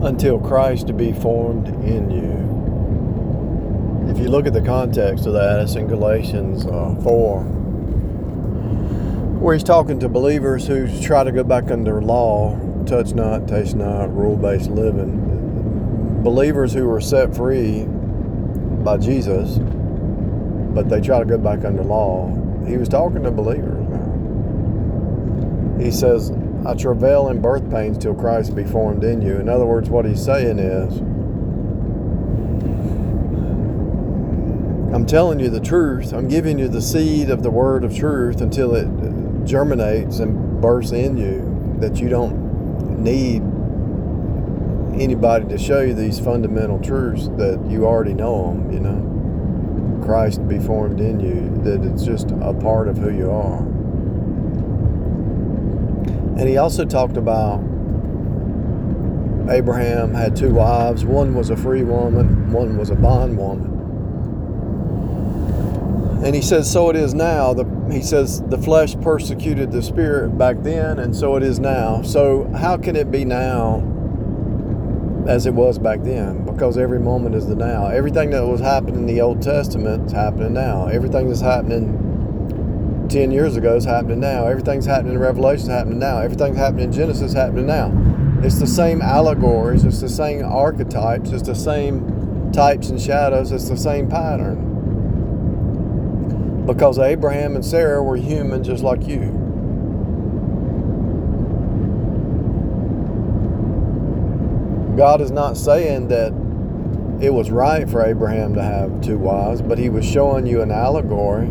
until Christ be formed in you. If you look at the context of that, it's in Galatians 4, where he's talking to believers who try to go back under law, touch not, taste not, rule-based living. Believers who were set free by Jesus, but they try to go back under law. He was talking to believers. He says, I travail in birth pains till Christ be formed in you. In other words, what he's saying is, I'm telling you the truth. I'm giving you the seed of the word of truth until it germinates and bursts in you, that you don't need anybody to show you these fundamental truths, that you already know them, you know. Christ be formed in you, that it's just a part of who you are. And he also talked about Abraham had 2 wives. One was a free woman, one was a bondwoman. And he says, so it is now. He says, the flesh persecuted the spirit back then, and so it is now. So how can it be now as it was back then? Because every moment is the now. Everything that was happening in the Old Testament is happening now. Everything that's happening 10 years ago is happening now. Everything's happening in Revelation is happening now. Everything's happening in Genesis is happening now. It's the same allegories. It's the same archetypes. It's the same types and shadows. It's the same pattern. Because Abraham and Sarah were human just like you. God is not saying that it was right for Abraham to have 2 wives, but he was showing you an allegory.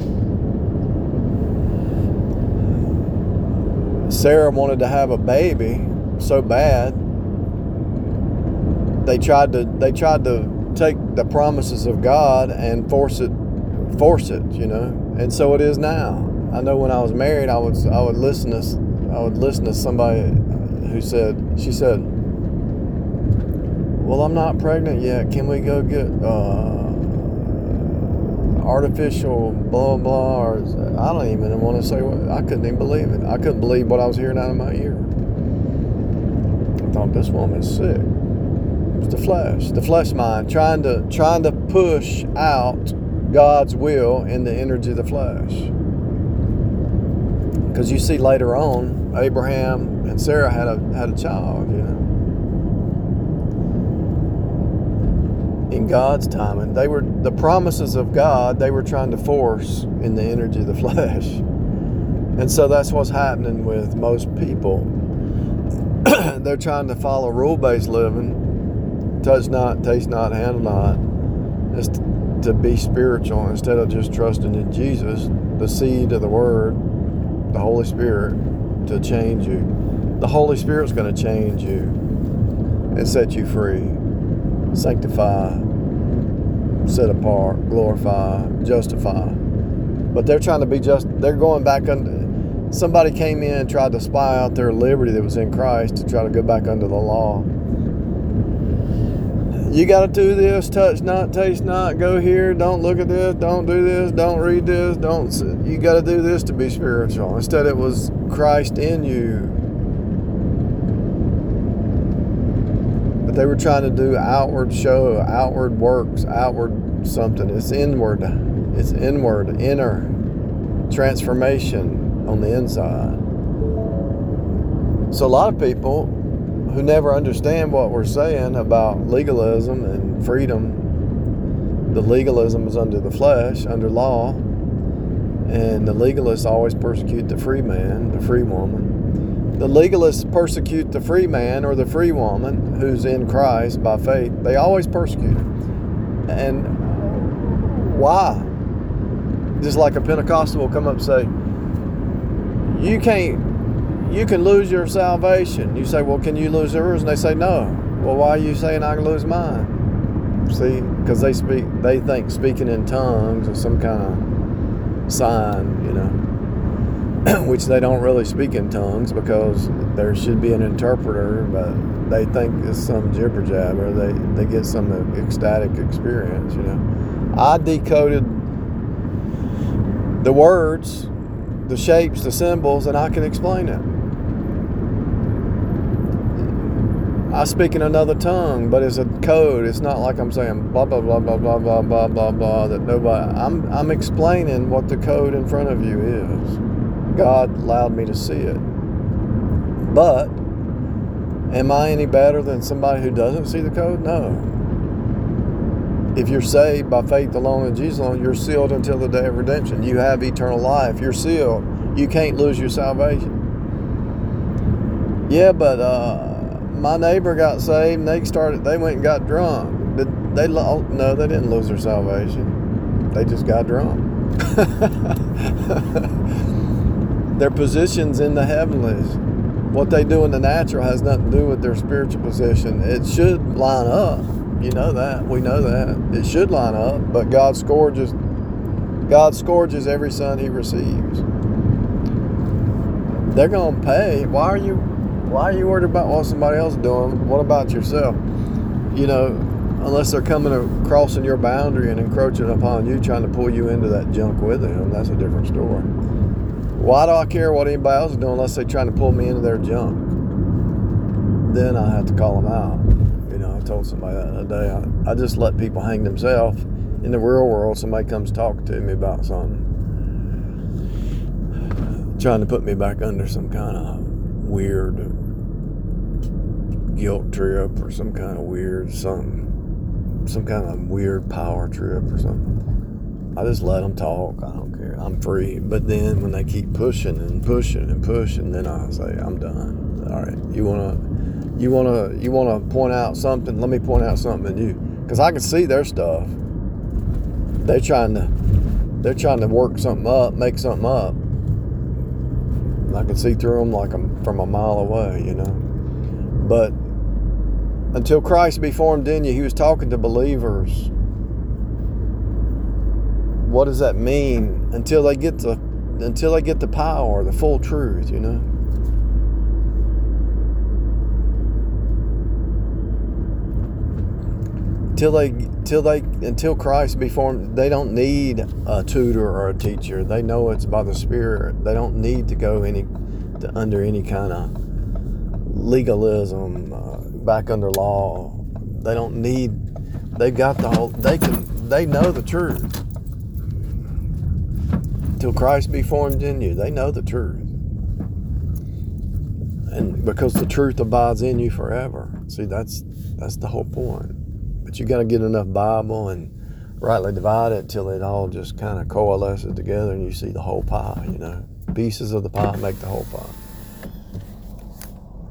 Sarah wanted to have a baby so bad, they tried to take the promises of God and force it, you know. And so it is now. I know when I was married, I would listen to somebody who she said, well, I'm not pregnant yet. Can we go get artificial blah blah? Or I don't even want to say what. I couldn't even believe it. I couldn't believe what I was hearing out of my ear. I thought, this woman's sick. It's the flesh mind trying to push out God's will in the energy of the flesh. Because you see later on, Abraham and Sarah had a child, you know. In God's timing, they were the promises of God. They were trying to force in the energy of the flesh, and so that's what's happening with most people. They're trying to follow rule-based living, touch not, taste not, handle not. It's to be spiritual instead of just trusting in Jesus, the seed of the Word, the Holy Spirit, to change you. The Holy Spirit's going to change you and set you free, sanctify, set apart, glorify, justify. But they're trying to be they're going back under. Somebody came in and tried to spy out their liberty that was in Christ to try to go back under the law. You got to do this, touch not, taste not, go here, don't look at this, don't do this, don't read this, you got to do this to be spiritual. Instead, it was Christ in you. But they were trying to do outward show, outward works, outward something. It's inward, inner transformation on the inside. So a lot of people who never understand what we're saying about legalism and freedom. The legalism is under the flesh, under law, and the legalists always persecute the free man, the free woman. The legalists persecute the free man or the free woman who's in Christ by faith. They always persecute him. And why? Just like a Pentecostal will come up and say, you can lose your salvation. You say, well, can you lose yours? And they say, no. Well, why are you saying I can lose mine? See, because they think speaking in tongues is some kind of sign, you know, which they don't really speak in tongues because there should be an interpreter, but they think it's some jibber jabber. They get some ecstatic experience, you know. I decoded the words, the shapes, the symbols, and I can explain it. I speak in another tongue, but it's a code. It's not like I'm saying blah blah blah blah blah blah blah blah blah that nobody. I'm explaining what the code in front of you is. God allowed me to see it. But am I any better than somebody who doesn't see the code? No. If you're saved by faith alone in Jesus alone, you're sealed until the day of redemption. You have eternal life. You're sealed. You can't lose your salvation. Yeah, but my neighbor got saved and they went and got drunk. No, they didn't lose their salvation. They just got drunk. Their positions in the heavenlies. What they do in the natural has nothing to do with their spiritual position. It should line up. You know that. We know that. It should line up, but God scourges every son he receives. They're going to pay. Why are you worried about what somebody else is doing? What about yourself? You know, unless they're coming across in your boundary and encroaching upon you, trying to pull you into that junk with them, that's a different story. Why do I care what anybody else is doing unless they're trying to pull me into their junk? Then I have to call them out. You know, I told somebody that the other day. I just let people hang themselves. In the real world, somebody comes talking to me about something, trying to put me back under some kind of weird guilt trip or some kind of weird power trip or something. I just let them talk. I don't care. I'm free. But then when they keep pushing and pushing and pushing, then I say, I'm done. All right, you wanna point out something? Let me point out something in you, because I can see their stuff. They're trying to work something up, make something up. I can see through them like I'm from a mile away, you know. But until Christ be formed in you, he was talking to believers. What does that mean? Until they get the power, the full truth, you know. Until Christ be formed, they don't need a tutor or a teacher. They know it's by the Spirit. They don't need to go under any kind of legalism, back under law. They don't need. They got the whole. They know the truth. Till Christ be formed in you, they know the truth, and because the truth abides in you forever. See, that's the whole point. But you got to get enough Bible and rightly divide it till it all just kind of coalesces together and you see the whole pie, you know. Pieces of the pie make the whole pie.